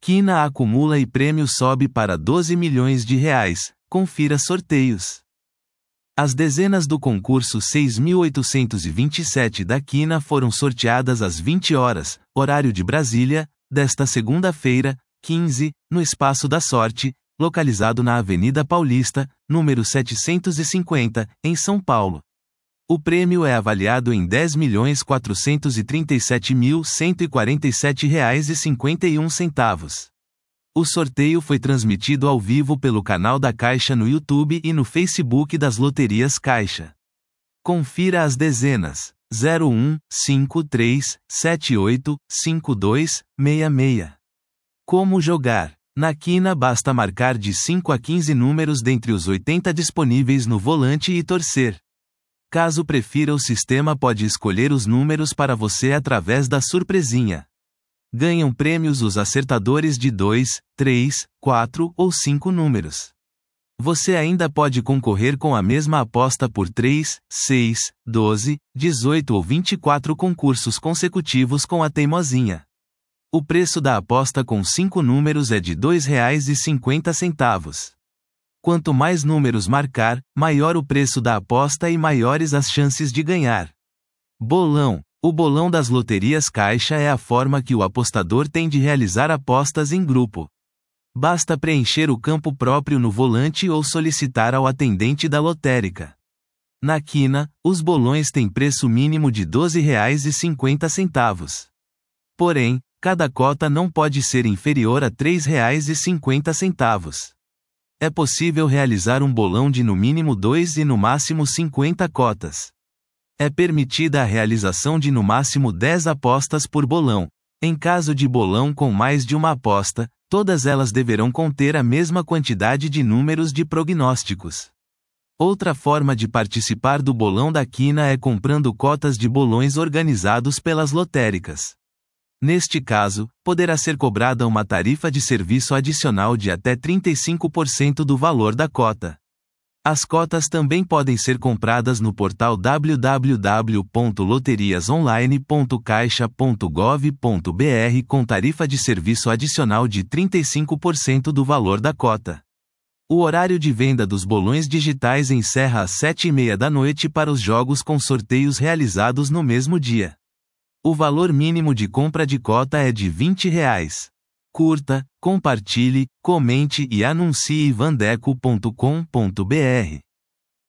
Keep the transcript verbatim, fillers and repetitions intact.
Quina acumula e prêmio sobe para doze milhões de reais. Confira sorteios. As dezenas do concurso seis mil oitocentos e vinte e sete da Quina foram sorteadas às vinte horas, horário de Brasília, desta segunda-feira, quinze, no Espaço da Sorte, localizado na Avenida Paulista, número setecentos e cinquenta, em São Paulo. O prêmio é avaliado em dez milhões quatrocentos e trinta e sete mil cento e quarenta e sete reais e cinquenta e um centavos. O sorteio foi transmitido ao vivo pelo canal da Caixa no YouTube e no Facebook das Loterias Caixa. Confira as dezenas: zero um, cinco três, sete oito, cinco dois, seis seis. Como jogar? Na Quina basta marcar de cinco a quinze números dentre os oitenta disponíveis no volante e torcer. Caso prefira, o sistema pode escolher os números para você através da surpresinha. Ganham prêmios os acertadores de dois, três, quatro ou cinco números. Você ainda pode concorrer com a mesma aposta por três, seis, doze, dezoito ou vinte e quatro concursos consecutivos com a teimosinha. O preço da aposta com cinco números é de dois reais e cinquenta centavos. Quanto mais números marcar, maior o preço da aposta e maiores as chances de ganhar. Bolão. O bolão das Loterias Caixa é a forma que o apostador tem de realizar apostas em grupo. Basta preencher o campo próprio no volante ou solicitar ao atendente da lotérica. Na Quina, os bolões têm preço mínimo de doze reais e cinquenta centavos. Porém, cada cota não pode ser inferior a três reais e cinquenta centavos. É possível realizar um bolão de no mínimo dois e no máximo cinquenta cotas. É permitida a realização de no máximo dez apostas por bolão. Em caso de bolão com mais de uma aposta, todas elas deverão conter a mesma quantidade de números de prognósticos. Outra forma de participar do bolão da Quina é comprando cotas de bolões organizados pelas lotéricas. Neste caso, poderá ser cobrada uma tarifa de serviço adicional de até trinta e cinco por cento do valor da cota. As cotas também podem ser compradas no portal w w w ponto loterias online ponto caixa ponto gov ponto b r com tarifa de serviço adicional de trinta e cinco por cento do valor da cota. O horário de venda dos bolões digitais encerra às sete e meia da noite para os jogos com sorteios realizados no mesmo dia. O valor mínimo de compra de cota é de vinte reais. Curta, compartilhe, comente e anuncie vandeco ponto com ponto b r.